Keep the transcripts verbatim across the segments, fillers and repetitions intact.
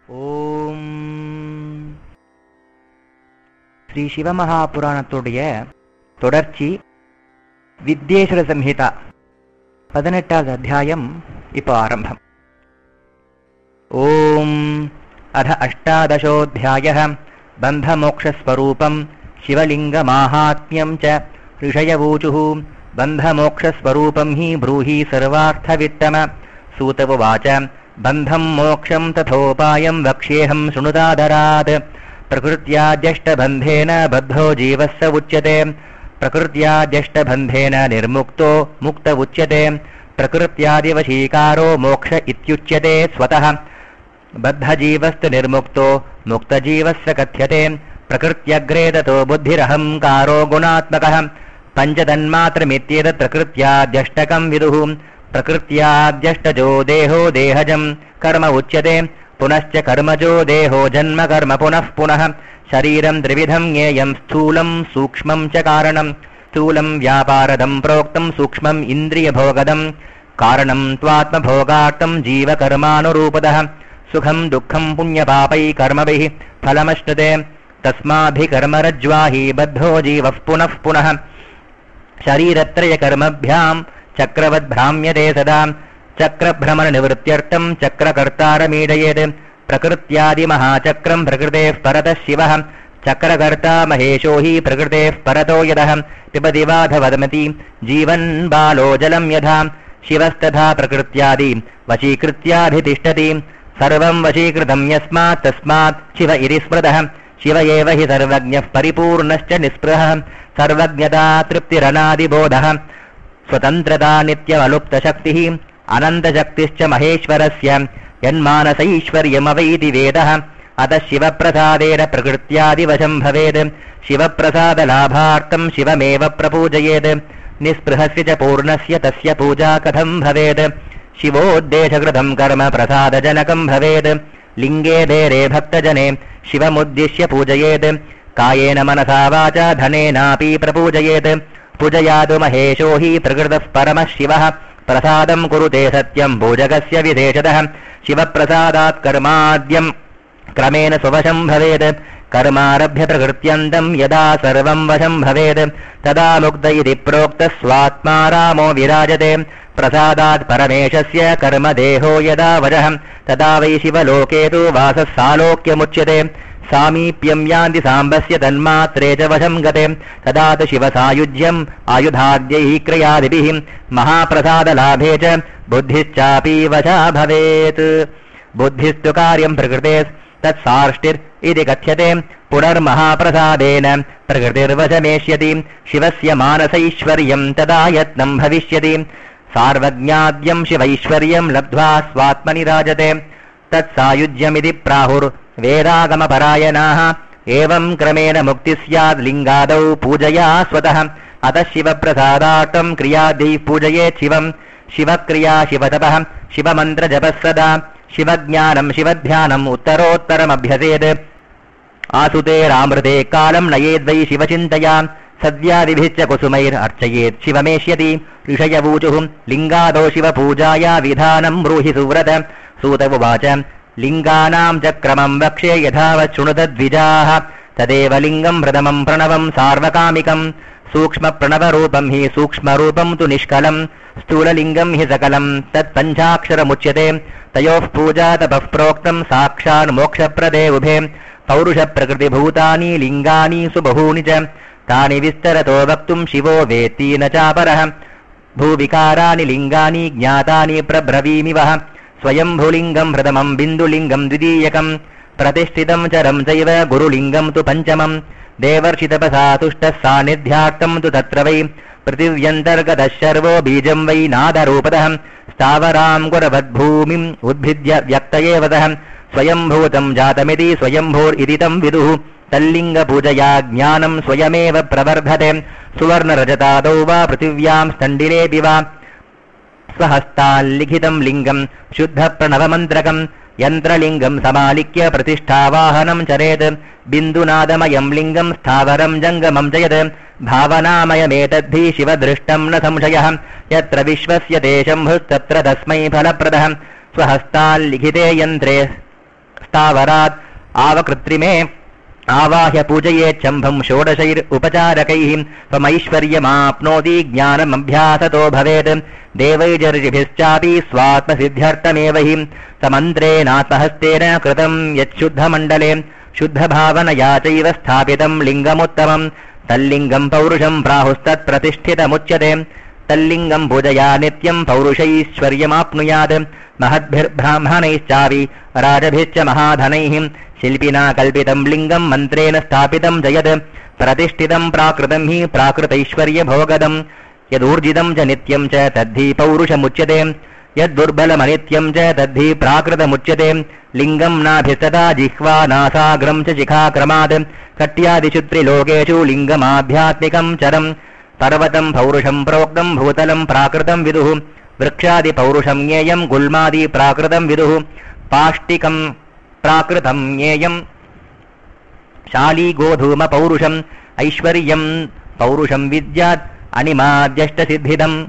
ஓம் ஸ்ரீ சிவமகாபுராணத்துடைய தொடர்ச்சி வித்யேஸ்வர சம்ஹிதா பதினெட்டாவது அத்தியாயம் இப்போ ஆரம்பம். ஓம் அத அஷ்டாதசோऽध्यायः பந்தமோக்ஷஸ்வரூபம் சிவலிங்கமாஹாத்ம்யம் ச ऋषयवूचुः बन्धमोक्षस्वरूपं हि ब्रूहि सर्वार्थवित्तम सूत उवाच बन्धं मोक्षं तथोपायं वक्ष्येऽहं शृणुतादरात् प्रकृत्याद्यष्टबन्धेन बद्धो जीवः स उच्यते प्रकृत्याद्यष्टबन्धेन निर्मुक्तो मुक्त उच्यते प्रकृत्यादिवशीकारो मोक्ष इत्युच्यते स्वतः बद्धजीवस्तु निर्मुक्तो मुक्तजीवस्य कथ्यते प्रकृत्यग्रे ततो बुद्धिरहंकारो गुणात्मकः पञ्चतन्मात्रमित्येतत् प्रकृत्याद्यष्टकं विदुः प्रकृत्याद्यष्टजो देहो देहजं कर्म उच्यते पुनश्च कर्मजो देहो जन्म कर्म पुनः पुनः शरीरं त्रिविधं ज्ञेयं स्थूलं सूक्ष्मं च कारणं स्थूलं व्यापारदं प्रोक्तं सूक्ष्मम् इन्द्रियभोगदं कारणं त्वात्मभोगार्थं जीवकर्मानुरूपदः सुखं दुःखं पुण्यपापै कर्मभिः फलमश्नुते तस्माभिकर्मरज्ज्वाहि बद्धो जीवः पुनः पुनः शरीरत्रयकर्मभ्यां चक्रवद्भ्राम्यते सदा चक्रभ्रमणनिवृत्त्यर्थं चक्रकर्तारमीडयेत् प्रकृत्यादिमहाचक्रं प्रकृतेः परतः शिवः चक्रकर्ता महेशो हि प्रकृतेः परतो यदः पिबति वाधवदमति जीवन् बालो जलं यथा शिवस्तथा प्रकृत्यादि वशीकृत्याधितिष्ठति सर्वं वशीकृतं यस्मात् तस्मात् शिव इति स्मृतः शिव एव हि सर्वज्ञः परिपूर्णश्च निःस्पृहः सर्वज्ञता तृप्तिरनादिबोधः स्वतन्त्रता नित्यमलुप्तशक्तिः अनन्तशक्तिश्च महेश्वरस्य यन्मानसैश्वर्यमवैति वेदः अतः शिवप्रसादेन प्रकृत्यादिवशं भवेत् शिवप्रसादलाभार्थं शिवमेव प्रपूजयेत् निःस्पृहस्य च पूर्णस्य तस्य पूजा कथं भवेत् शिवोद्देशकृतं कर्म प्रसादजनकं भवेत् लिङ्गे देरे भक्तजने शिवमुद्दिश्य पूजयेत् कायेन मनसा वाचा धनेनापि प्रपूजयेत् पूजयातु महेशो हि प्रकृतः परमः शिवः प्रसादं कुरुते सत्यं पूजकस्य विशेषतः शिवप्रसादात् कर्माद्यं क्रमेण स्ववशं भवेत् कर्मारभ्य प्रकृत्यन्तं यदा सर्वं वशं भवेत् तदा मुक्त इति प्रोक्तः स्वात्मा रामो विराजते प्रसादात् परमेशस्य कर्मदेहो यदा वशः तदा वै शिवलोके तु वासः सालोक्यमुच्यते सामीप्यं यान्ति साम्बस्य तन्मात्रे च वशं गते तदा तु शिवसायुज्यम् आयुधाद्यैः क्रयादिभिः महाप्रसादलाभे च बुद्धिश्चापि वशा भवेत् बुद्धिस्तु कार्यं प्रकृते तत्सार्ष्टिर् इति कथ्यते पुनर्महाप्रसादेन प्रकृतिर्वशमेष्यति शिवस्य मानसैश्वर्यं तदा यत्नं भविष्यति सार्वज्ञाद्यं शिवैश्वर्यं लब्ध्वा स्वात्मनि राजते तत्सायुज्यमिति प्राहुर् वेदागमपरायणाः एवं क्रमेण मुक्ति स्यात् लिङ्गादौ पूजया स्वतः अतः शिवप्रसादार्थं क्रियाद्यैः पूजयेत् शिवं शिवक्रिया शिवतपः शिवमन्त्रजपः सदा शिवज्ञानं शिवध्यानम् उत्तरोत्तरमभ्यसेत् आसुतेरामृते कालं नयेद्वै शिवचिन्तया सद्यादिभिश्च कुसुमैरर्चयेत् शिवमेष्यति ऋषयवूचुः लिङ्गादौ शिवपूजाया विधानं ब्रूहि सुव्रत सूत उवाच लिङ्गानां च क्रमं वक्षे यथावत् शृणुतद्विजाः तदेव लिङ्गं प्रथमं प्रणवं सार्वकामिकं सूक्ष्मप्रणवरूपं हि सूक्ष्मरूपं तु निष्कलं स्थूललिङ्गं हि सकलं तत्पञ्चाक्षरमुच्यते तयोः पूजा तपः प्रोक्तं साक्षान् मोक्षप्रदे उभे पौरुषप्रकृतिभूतानि लिङ्गानि सुबहूनि च तानि विस्तरतो वक्तुं शिवो वेत्ति न चापरः भूविकाराणि लिङ्गानि ज्ञातानि प्रब्रवीमिवः स्वयंभुलिङ्गं प्रथमं बिन्दुलिङ्गं द्वितीयकं प्रतिष्ठितं चरं चैव गुरुलिङ्गं तु पञ्चमं देवर्षितपसा तुष्टः सान्निध्यार्थं तु तत्र वै पृथिव्यन्तर्गतः शर्वो बीजं वै नादरूपतः स्थावरां गुरवद्भूमिम् उद्भिद्य व्यक्तयेवतः स्वयंभूतं जातमिति स्वयंभूरिति तं विदुः तल्लिङ्गपूजया ज्ञानं स्वयमेव प्रवर्धते सुवर्णरजतादौ वा पृथिव्यां स्तण्डिनेऽपि वा स्वहस्ताल्लिखितं लिङ्गं शुद्धप्रणवमन्त्रकं यन्त्रलिङ्गं समालिक्य प्रतिष्ठावाहनं चरेत् बिन्दुनादमयं लिङ्गं स्थावरं जङ्गमं जयत् भावनामयमेतद्धि शिवदृष्टं न संशयः यत्र विश्वस्य ते शम्भुस्तत्र तस्मै फलप्रदः स्वहस्ताल्लिखिते यन्त्रे स्थावरात् आवकृत्रिमे आवाह्य पूजयेच्छम्भं षोडशैर् उपचारकैः त्वमैश्वर्यमाप्नोति ज्ञानमभ्यासतो भवेत् देवैर्जर्षिभिश्चापि स्वात्मसिद्ध्यर्थमेव हि समन्त्रेणात्महस्तेन कृतं यच्छुद्धमण्डले शुद्धभावनया चैव स्थापितं लिङ्गमुत्तमं तल्लिङ्गं पौरुषं प्राहुस्तत्प्रतिष्ठितमुच्यते तल्लिङ्गं पूजया नित्यं पौरुषैश्वर्यमाप्नुयात् महद्भिर्ब्राह्मणैश्चापि राजभिश्च महाधनैः शिल्पिना कल्पितं लिङ्गं मन्त्रेण स्थापितं च यत् प्रतिष्ठितं प्राकृतं हि प्राकृतैश्वर्यभोगदं यदूर्जितं च नित्यं च तद्धि पौरुषमुच्यते यद्दुर्बलमनित्यं च तद्धि प्राकृतमुच्यते लिङ्गं नाभिस्तता जिह्वा नासाग्रं च शिखाक्रमात् कट्यादिषु त्रिलोकेषु लिङ्गमाध्यात्मिकं चरं पर्वतं पौरुषं प्रोक्तं भूतलं प्राकृतं विदुः वृक्षादिपौरुषं ज्ञेयं गुल्मादि प्राकृतं विदुः पाष्टिकं प्राकृतं ज्ञेयं शाली गोधूम पौरुषम् ऐश्वर्यं पौरुषं विद्यात् अनिमाद्यष्टसिद्धिदम्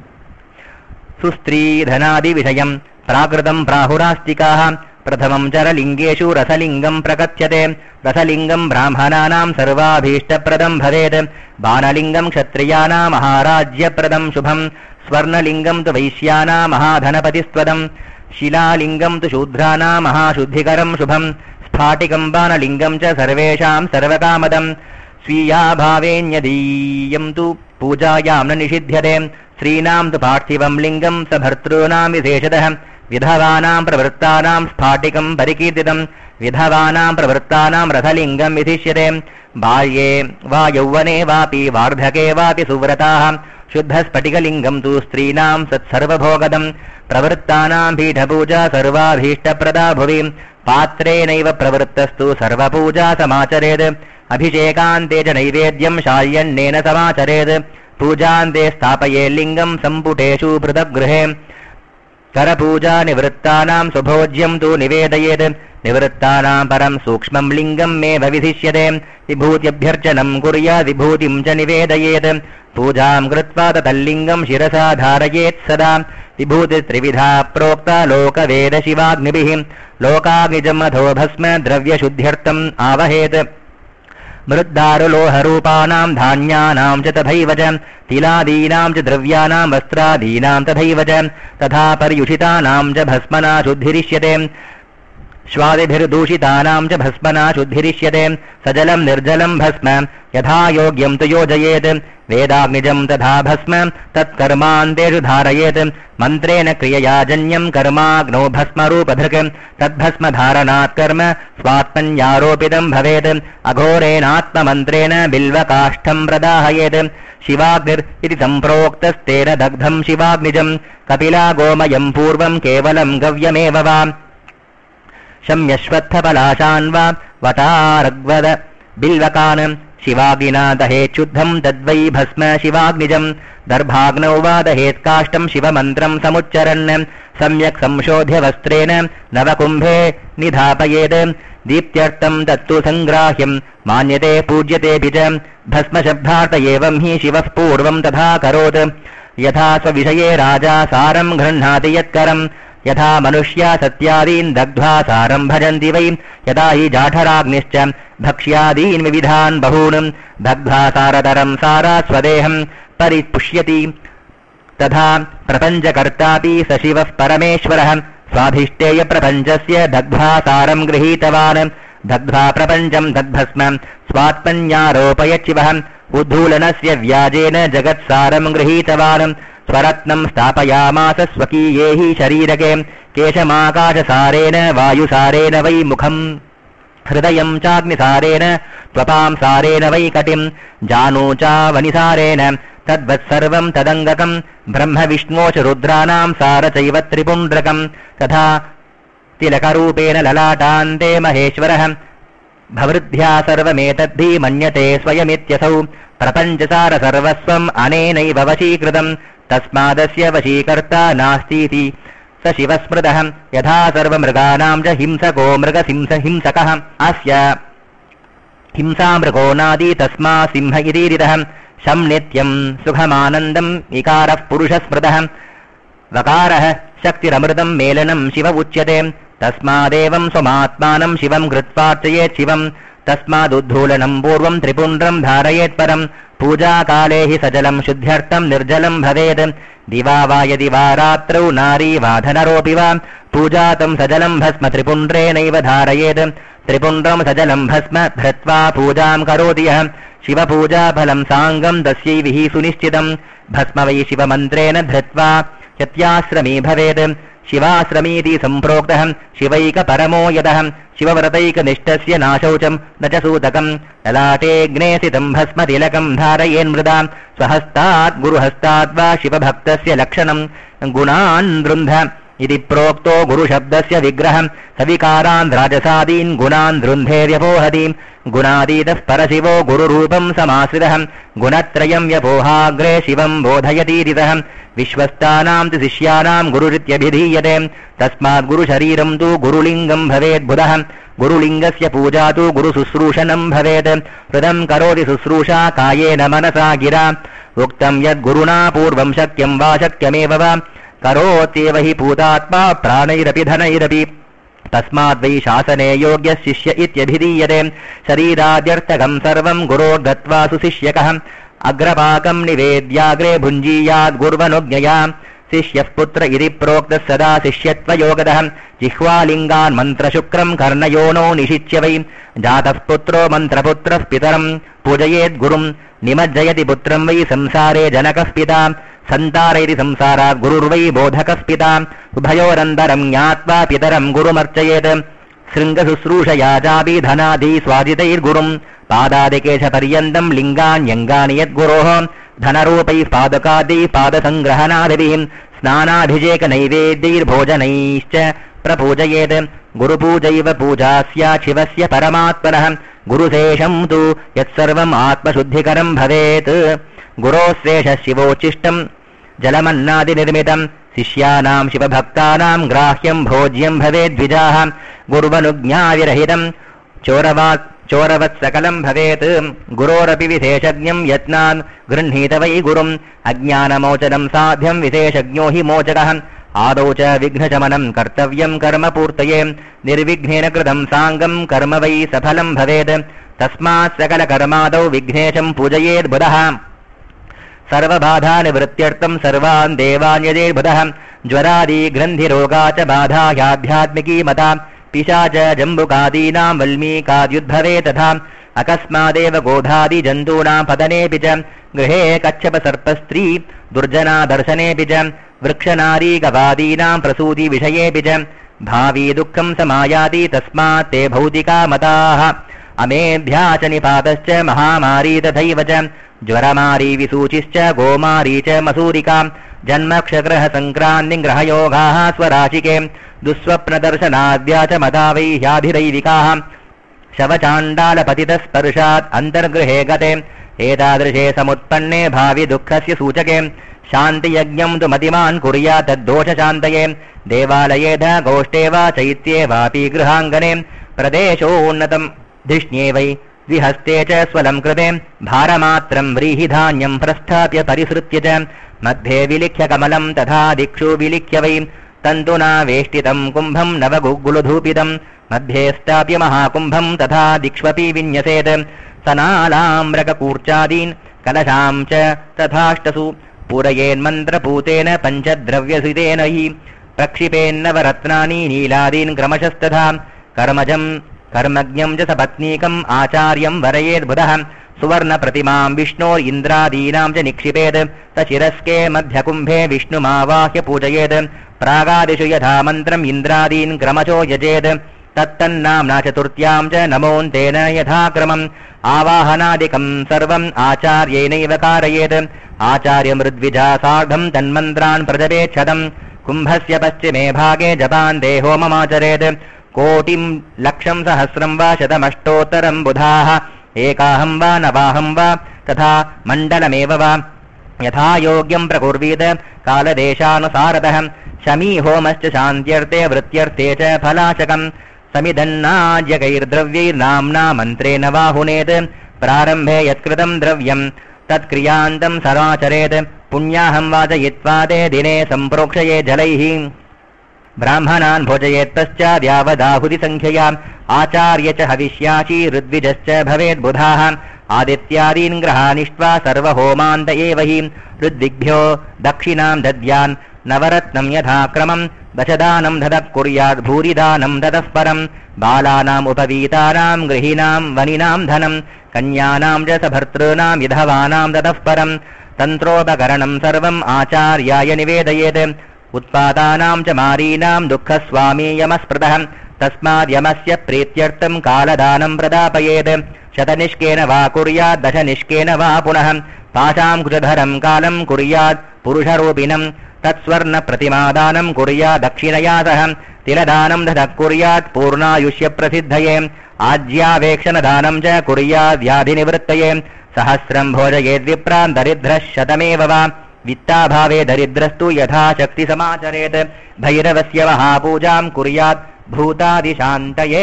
सुस्त्रीधनादिविषयं प्राकृतं प्राहुरास्तिकाः प्रथमं चरलिङ्गेषु रसलिङ्गं प्रकथ्यते रसलिङ्गं ब्राह्मणानां सर्वाभीष्टप्रदं भवेत् बाणलिङ्गं क्षत्रियाणां महाराज्यप्रदं शुभं स्वर्णलिङ्गं तु वैश्यानां महाधनपतिस्त्वदं शिलालिङ्गं तु शूद्राणां महाशुद्धिकरं शुभं स्फाटिकं बाणलिङ्गं च सर्वेषां सर्वकामदं स्वीयाभावेन्यदीयं तु पूजायां न निषिध्यते स्त्रीणां तु पार्थिवं लिङ्गं स भर्तॄणां विशेषतः विधवानां प्रवृत्तानां स्फाटिकं परिकीर्तितं विधवानां प्रवृत्तानां रथलिङ्गं विधिष्यते बाल्ये वा यौवने वापि वार्धके वापि सुव्रताः शुद्धस्फटिकलिङ्गं तु स्त्रीणां सत्सर्वभोगदं प्रवृत्तानां पीठपूजा सर्वाभीष्टप्रदा भुवि पात्रेणैव प्रवृत्तस्तु सर्वपूजा समाचरेत् अभिषेकान्ते च नैवेद्यं शाल्यन्नेन समाचरेत् पूजान्ते स्थापये लिङ्गं सम्पुटेषु पृथग्गृहे करपूजा निवृत्तानां सुभोज्यं तु निवेदयेत् निवृत्तानां परं सूक्ष्मं लिङ्गमेव विधिष्यते विभूत्यभ्यर्चनं कुर्यात् विभूतिं च निवेदयेत् पूजां कृत्वा तल्लिङ्गं शिरसा धारयेत् सदा विभूतिस्त्रिविधा प्रोक्ता लोकवेदशिवाग्निभिः लोकाग्निजमधो भस्म द्रव्यशुद्ध्यर्थम् आवहेत् मृद्दारुलोहरूपाणां धान्यानां च तथैव च तिलादीनां च द्रव्याणां वस्त्रादीनां तथैव च तथा पर्युषितानां च भस्मना शुद्धिरिष्यते श्वादिभिर्दूषितानां च भस्मना शुद्धिरिष्यते सजलं निर्जलं भस्म यथा योग्यं तु योजयेत् वेदाग्निजं तथा भस्म तत्कर्मान्तेषु धारयेत् मन्त्रेण क्रियया जन्यं कर्माग्नौ भस्मरूपधृक् तद्भस्मधारणात् कर्म स्वात्मन्यारोपितं भवेत् अघोरेणात्ममन्त्रेण बिल्वकाष्ठं प्रदाहयेत् शिवाग्निर् इति सम्प्रोक्तस्तेन दग्धं शिवाग्निजं कपिला गोमयं पूर्वं केवलं गव्यमेव वा शम्यश्वत्थपलाशान् वा वटारग्वद बिल्वकान् शिवाग्निना दहेच्छुद्धं तद्वै भस्म शिवाग्निजं दर्भाग्नौ वा दहेत्काष्ठं शिवमन्त्रं समुच्चरन् सम्यक् संशोध्य वस्त्रेण नवकुम्भे निधापयेत् दीप्त्यर्थं तत्तु सङ्ग्राह्यं मान्यते पूज्यतेऽपि च भस्मशब्दार्थ एवं हि शिवः पूर्वं तथा करोत् यथा स्वविषये राजा सारं गृह्णाति यत्करम् यथा मनुष्या सत्यादीन् दग्ध्वा सारं भजन्ति वै यथा हि जाठराग्निश्च भक्ष्यादीन् विविधान् बहून् दग्ध्वा सारतरं सारा स्वदेहं परिपुष्यति तथा प्रपञ्चकर्तापि स शिवः परमेश्वरः स्वाधिष्ठेयप्रपञ्चस्य दग्ध्वा सारं गृहीतवान् दग्ध्वा प्रपञ्चं तद्भस्म स्वात्मन्यारोपयच्छिवः उद्धूलनस्य व्याजेन जगत्सारं गृहीतवान् स्वरत्नं स्थापयामास स्वकीये हि शरीरके केशमाकाशसारेण वायुसारेण वै मुखम् हृदयं चाग्निसारेण त्वपां सारेण वै कटिं जानो चावनिसारेण तद्वत्सर्वं तदङ्गकं ब्रह्म विष्णोश्च रुद्राणां सार चैव त्रिपुण्ड्रकं तथा तिलकरूपेण ललाटान्ते महेश्वरः भवृद्ध्या सर्वमेतद्धि मन्यते स्वयमित्यसौ प्रपञ्चसार सर्वस्वम् अनेनैव वशीकृतम् तस्मादस्य वशीकर्ता नास्तीति स शिवस्मृतः यथा सर्वमृगाणां च हिंसको मृगसिंहहिंसकः अस्य हिंसामृगो नादी तस्मा सिंह इतीरितः शं नित्यं सुखमानन्दम् इकारः पुरुषस्मृतः वकारः शक्तिरमृतं मेलनं शिव उच्यते तस्मादेवं स्वमात्मानं शिवं कृत्वार्चयेत् शिवं तस्मादुद्धूलनं पूर्वं त्रिपुण्ड्रं धारयेत् परं पूजाकाले हि सजलं शुद्ध्यर्थं निर्जलं भवेत् दिवा वा यदि वा रात्रौ नारी वा धनरोऽपि वा पूजातं सजलं भस्म त्रिपुण्ड्रेणैव धारयेत् त्रिपुण्ड्रं सजलं भस्म धृत्वा पूजां करोति यः शिवपूजाफलं साङ्गं तस्यैव हि सुनिश्चितं भस्म वै शिवमन्त्रेण धृत्वा यत्याश्रमी भवेत् शिवाश्रमीति सम्प्रोक्तः शिवैकपरमो यतः शिवव्रतैकनिष्ठस्य नाशौचं न च सूतकं ललाटेऽग्ने स्थितं भस्म तिलकं धारयेन्मृदा स्वहस्तात् गुरुहस्तात् वा शिवभक्तस्य लक्षणं गुणान् दृन्ध इति प्रोक्तो गुरुशब्दस्य विग्रहं सविकारान् राजसादीन् गुणान् दृन्धे व्यपोहति गुणातीतः परशिवो गुरुरूपं समाश्रितः गुणत्रयं व्यपोहाग्रे शिवं बोधयतीरितः विश्वस्तानां तु शिष्यानां गुरुरित्यभिधीयते तस्मात् गुरुशरीरं तु गुरुलिङ्गं भवेद्बुधः गुरुलिङ्गस्य पूजा तु गुरुशुश्रूषणं भवेत् हृदं करोति शुश्रूषा कायेन मनसा गिरा उक्तं यद्गुरुणा पूर्वं शक्यं वा शक्यमेव वा करोत्येव हि पूतात्मा प्राणैरपि धनैरपि तस्माद् वै शासने योग्यः शिष्य इत्यभिधीयते शरीराद्यर्थकं सर्वं गुरोर्दत्त्वा सुशिष्यकः अग्रपाकं निवेद्याग्रे भुञ्जीयाद् गुर्वनुज्ञया शिष्यः पुत्र इति प्रोक्तः सदा शिष्यत्वयोगतः जिह्वालिङ्गान् मन्त्रशुक्रं कर्णयोनो निशिच्य वै जातः पुत्रो मन्त्रपुत्रः पितरं पूजयेद् गुरुं निमज्जयति पुत्रं वै संसारे जनकः पिता सन्तारैति संसारात् गुरुर्वै बोधकः पिता उभयोरन्तरं ज्ञात्वा पितरं गुरुमर्चयेत् शृङ्गशुश्रूषया चापि धनादि स्वाजितैर्गुरुं पादादिकेशपर्यन्तं लिङ्गान्यङ्गानि यद्गुरोः धनरूपैः पादकादैः पादसङ्ग्रहणादिभिः स्नानाभिषेकनैवेद्यैर्भोजनैश्च प्रपूजयेत् गुरुपूजैव पूजा स्यात् शिवस्य परमात्मनः गुरुशेषं तु यत्सर्वम् आत्मशुद्धिकरं भवेत् गुरोशेषः शिवोच्छिष्टं जलमन्नादिनिर्मितं शिष्यानां शिवभक्तानां ग्राह्यं भोज्यं भवेद्विजाः गुर्वनुज्ञाविरहितं चोरवात् चोरवत् सकलं भवेत् गुरोरपि विशेषज्ञं यत्नान् गृह्णीत वै गुरुम् अज्ञानमोचनं साध्यं विशेषज्ञो हि मोचकः आदौ च विघ्नशमनं कर्तव्यं कर्मपूर्तये निर्विघ्नेन कृतं साङ्गं कर्म वै सफलं भवेत् तस्मात् सकलकर्मादौ विघ्नेशं पूजयेत् बुधः सर्वबाधानिवृत्त्यर्थं सर्वान् देवान् यजेर्बुधः ज्वरादि ग्रन्थिरोगा च बाधा ह्याध्यात्मिकी मता पिशाच जम्बुकादीनां वल्मीकाद्युद्भवे तथा अकस्मादेव गोधादि जन्तूनां पतनेऽपि च गृहे कच्छपसर्पस्त्री दुर्जना दर्शनेऽपि च वृक्षनारी गवादीनां प्रसूतिविषयेऽपि च भावी दुःखं समायाति तस्मात् ते भौतिका मताः अमेध्या च निपातश्च महामारी तथैव च ज्वरमारी विसूचिश्च गोमारी च मसूरिका जन्मक्षग्रहसङ्क्रान्तिग्रहयोगाः स्वराशिके दुःस्वप्नदर्शनाद्या च मता वै ह्याभिदैविकाः शवचाण्डालपतितस्पर्शात् अन्तर्गृहे गते एतादृशे समुत्पन्ने भावि दुःखस्य सूचके शान्तियज्ञं तु मतिमान् कुर्यात् तद्दोषशान्तये देवालये ध गोष्ठे वा चैत्ये वापि गृहाङ्गने प्रदेशोन्नतं धिष्ण्ये वै द्विहस्ते च स्वलं कृते भारमात्रं व्रीहिधान्यं प्रस्थाप्य परिसृत्य च मध्ये विलिख्य कमलं तथा दिक्षु विलिख्य वै तन्तुना वेष्टितं कुम्भं नवगुग्गुलधूपितं मध्ये स्थाप्य महाकुम्भं तथा दिक्ष्वपि विन्यसेत् सनालाम्रककूर्चादीन् कलशां च तथाष्टसु पूरयेन्मन्त्रपूतेन पञ्चद्रव्यसितेन हि प्रक्षिपेन्नवरत्नानि नीलादीन् क्रमशस्तथा कर्मजं कर्मज्ञं च सपत्नीकम् आचार्यं वरयेद्बुधः सुवर्णप्रतिमां विष्णोरिन्द्रादीनां च निक्षिपेत् सशिरस्के मध्यकुम्भे विष्णुमावाह्य पूजयेत् प्रागादिषु यथा मन्त्रम् इन्द्रादीन् क्रमशो यजेत् तत्तन्नाम्ना चतुर्थ्यां च नमोऽन्तेन यथाक्रमम् आवाहनादिकं सर्वम् आचार्येणैव कारयेत् आचार्यमृद्विजा सार्धं तन्मन्त्रान् प्रजपेच्छतम् कुम्भस्य पश्चिमे भागे जपान् देहोममाचरेत् कोटिं लक्षं सहस्रं वा शतमष्टोत्तरं बुधाः एकाहं वा नवाहं वा तथा मण्डलमेव वा यथा योग्यं प्रकुर्वीत कालदेशानुसारतः शमी होमश्च शान्त्यर्थे वृत्त्यर्थे च फलाशकम् समिदन्नाद्यकैर्द्रव्यैर्नाम्ना मन्त्रेण वाहुनेत् प्रारम्भे यत्कृतं द्रव्यं तत्क्रियान्तं समाचरेत् पुण्याहं वाचयित्वा ते दिने सम्प्रोक्षये जलैः ब्राह्मणान् भोजयेत् पश्चाद्यावदाहुतिसङ्ख्यया आचार्य च हविष्याची ऋद्विजश्च भवेद्बुधाः आदित्यादीन् ग्रहानिष्ट्वा सर्वहोमान्त एव हि ऋद्विग्भ्यो दक्षिणां दद्यान् नवरत्नं यथाक्रमं दशदानं ददः कुर्यात् भूरिदानं ददः परं बालानाम् उपवीतानां गृहीणां वनिनां धनं कन्यानां च सभर्तॄणां विधवानां ददः परं तन्त्रोपकरणं सर्वम् आचार्याय निवेदयेत् उत्पातानां च मारीणां दुःखस्वामी यमस्पृतः तस्माद् यमस्य प्रीत्यर्थं कालदानं प्रदापयेत् शतनिष्केन वा कुर्यात् दशनिष्केन वा पुनः पाशाङ्कुशधरं कालं कुर्यात् पुरुषरूपिणं तत्स्वर्णप्रतिमादानं कुर्यात् दक्षिणया सह तिलदानं ददः कुर्यात् पूर्णायुष्यप्रसिद्धये आज्यावेक्षणदानं च कुर्यात् व्याधिनिवृत्तये सहस्रं भोजयेद्विप्रान् दरिद्रः शतमेव वा वित्ताभावे दरिद्रस्तु यथाशक्ति समाचरेत् भैरवस्य महापूजां कुर्यात् भूतादिशान्तये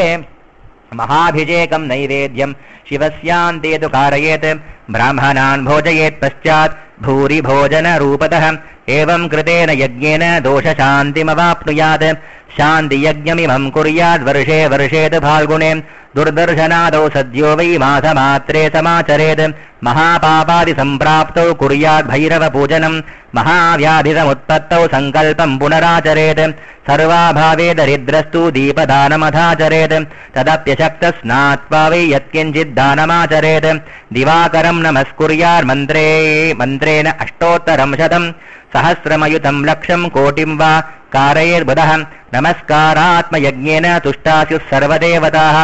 महाभिषेकं नैवेद्यं शिवस्यान्ते तु कारयेत् ब्राह्मणान् भोजयेत् पश्चात् भूरि भोजनरूपतः एवं कृतेन यज्ञेन दोषशान्तिमवाप्नुयात् शान्तियज्ञमिमं कुर्यात् वर्षे वर्षेत् फाल्गुणे दुर्दर्शनादौ सद्यो वै मासमात्रे समाचरेत् महापापादिसम्प्राप्तौ कुर्यात् भैरवपूजनं महाव्याधिसमुत्पत्तौ सङ्कल्पं पुनराचरेत् सर्वाभावे दरिद्रस्तु दीपदानमथाचरेत् तदप्यशक्तस्नात्वा वै यत्किञ्चिद्दानमाचरेत् दिवाकरं नमस्कुर्यात् मन्त्रे मन्त्रेण अष्टोत्तरं शतं सहस्रमयुतं लक्षं कोटिं वा कारयेर्बुधः नमस्कारात्मयज्ञेन तुष्टास्युः सर्वदेवताः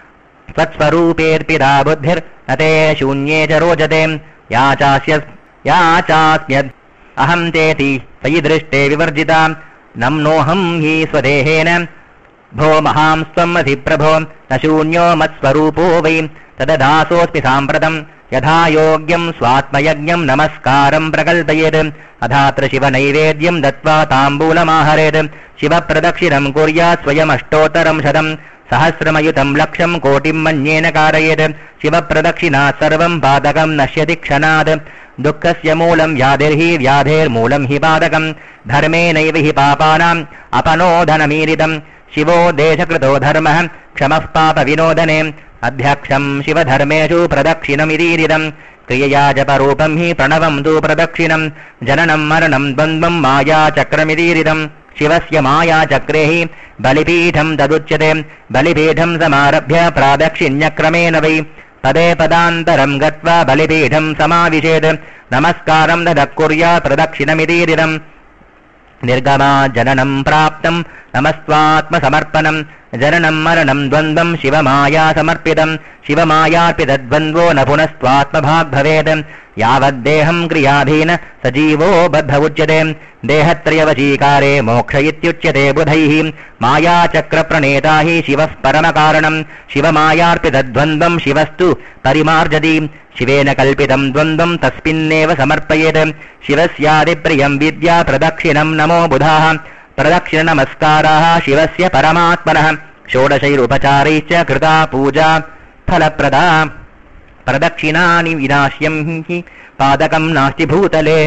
त्वत्स्वरूपेऽर्पिता बुद्धिर्न ते शून्ये च रोचते याचास्य याचास्म्यद् अहं तेति त्वयि दृष्टे विवर्जिता नम्नोऽहं हि स्वदेहेन भो महां स्वम् अधिप्रभो न शून्यो मत्स्वरूपो वै तददासोऽस्मि साम्प्रतं यथा योग्यं स्वात्मयज्ञं नमस्कारं प्रकल्पयेत् अथात्र शिवनैवेद्यं दत्त्वा ताम्बूलमाहरेत् शिवप्रदक्षिणं कुर्यात् स्वयमष्टोत्तरं शतं सहस्रमयुतं लक्षं कोटिं मन्येन कारयेत् शिवप्रदक्षिणात् सर्वं पादकं नश्यति क्षणात् दुःखस्य मूलं व्याधिर्हि व्याधेर्मूलं हि पादकं धर्मेणैव हि पापानाम् अपनोदनमीरितं शिवो देशकृतो धर्मः क्षमः पापविनोदने अध्यक्षं शिवधर्मेषु प्रदक्षिणमिरीरिदं क्रियया जपरूपं हि प्रणवं तु प्रदक्षिणं जननं मरणं द्वन्द्वं मायाचक्रमिरीरिदं शिवस्य मायाचक्रे हि बलिपीठं तदुच्यते बलिपीठं समारभ्य प्रादक्षिण्यक्रमेण वै पदे पदान्तरं गत्वा बलिपीठं समाविशेत् नमस्कारं ददः कुर्यात् प्रदक्षिणमिरीरिदं निर्गमा जननं प्राप्तं नमस्त्वात्मसमर्पणं जननं मरणं द्वन्द्वं शिवमाया समर्पितं शिवमायार्पितद्वन्द्वो न पुनस्त्वात्मभाग् भवेत् यावद्देहं क्रियाधीन सजीवो बद्ध उच्यते देहत्रयवशीकारे मोक्ष इत्युच्यते बुधैः मायाचक्रप्रणेता हि शिवः परमकारणं शिवमायार्पितद्वन्द्वं शिवस्तु परिमार्जति शिवेन कल्पितं द्वन्द्वं तस्मिन्नेव समर्पयेत् शिवस्यादिप्रियं विद्या प्रदक्षिणं नमो बुधाः प्रदक्षिणनमस्काराः शिवस्य परमात्मनः षोडशैरुपचारैश्च कृता पूजा फलप्रदा प्रदक्षिणानि विनाश्यं हि पादकं नास्ति भूतले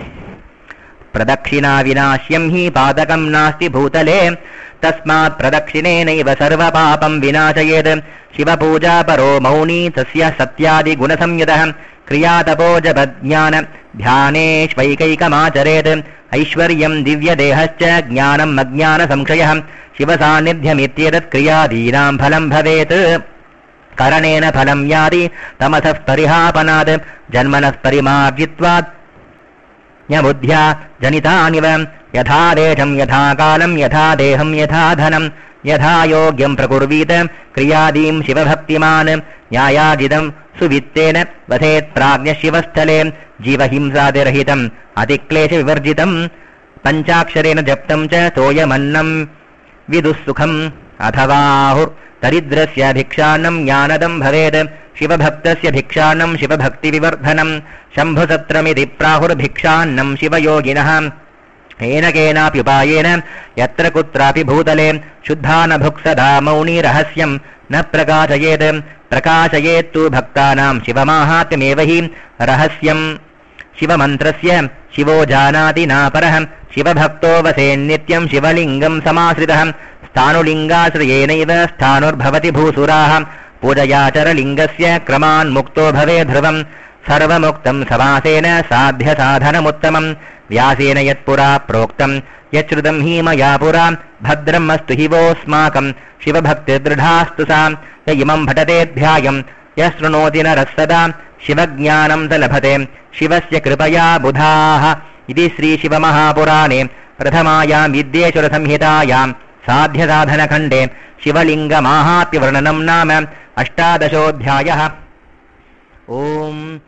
प्रदक्षिणा विनाश्यं हि पादकं नास्ति भूतले तस्मात् प्रदक्षिणेनैव सर्वपापं विनाशयेत् शिवपूजा परो मौनी तस्य सत्यादिगुणसंयुतः क्रियातपोजपज्ञान ध्यानेष्वैकैकमाचरेत् ऐश्वर्यं दिव्यदेहश्च ज्ञानम् अज्ञानसंशयः शिवसान्निध्यमित्येतत् क्रियादीनां फलं भवेत् करणेन फलं याति तमसः परिहापनात् जन्मनः परिमार्जित्वात् ज्ञबुद्ध्या जनितानिव यथा देशं यथा कालं यथा देहं यथा धनं यथा योग्यं प्रकुर्वीत क्रियादीं शिवभक्तिमान् न्यायाजिदं सुवित्तेन वधेत् प्राज्ञः शिवस्थले जीवहिंसादिरहितम् अतिक्लेशविवर्जितं पञ्चाक्षरेण जप्तं च तोयमन्नं विदुःसुखम् अथवाहुर् दरिद्रस्य भिक्षान्नं ज्ञानदं भवेत् शिवभक्तस्य भिक्षान्नं शिवभक्तिविवर्धनं शम्भुसत्रमिति प्राहुर्भिक्षान्नं शिवयोगिनः येन केनाप्युपायेन यत्र कुत्रापि भूतले शुद्धा न भुक्सदा मौनी रहस्यं न प्रकाशयेत् प्रकाशयेत्तु भक्तानां शिवमाहात्म्यमेव हि रहस्यं शिवमन्त्रस्य शिवो जानाति नापरः शिवभक्तो वसेन्नित्यं शिवलिङ्गं समाश्रितः स्थाणुलिङ्गाश्रयेनैव स्थाणुर्भवति भूसुराः पूजयाचरलिङ्गस्य क्रमान्मुक्तो भवे ध्रुवम् सर्वमुक्तं समासेन साध्यसाधनमुत्तमम् व्यासेन यत्पुरा प्रोक्तं यच्छ्रुतं हि मया पुरा भद्रम् अस्तु हि वोऽस्माकं शिवभक्तिर्दृढास्तु सा य इमं भटतेऽध्यायम् यः शृणोति नरः सदा शिवज्ञानं स लभते शिवस्य कृपया बुधाः इति श्रीशिवमहापुराणे प्रथमायां विद्येश्वरसंहितायां साध्यसाधनखण्डे शिवलिङ्गमाहात्म्यवर्णनं नाम अष्टादशोऽध्यायः। ओम्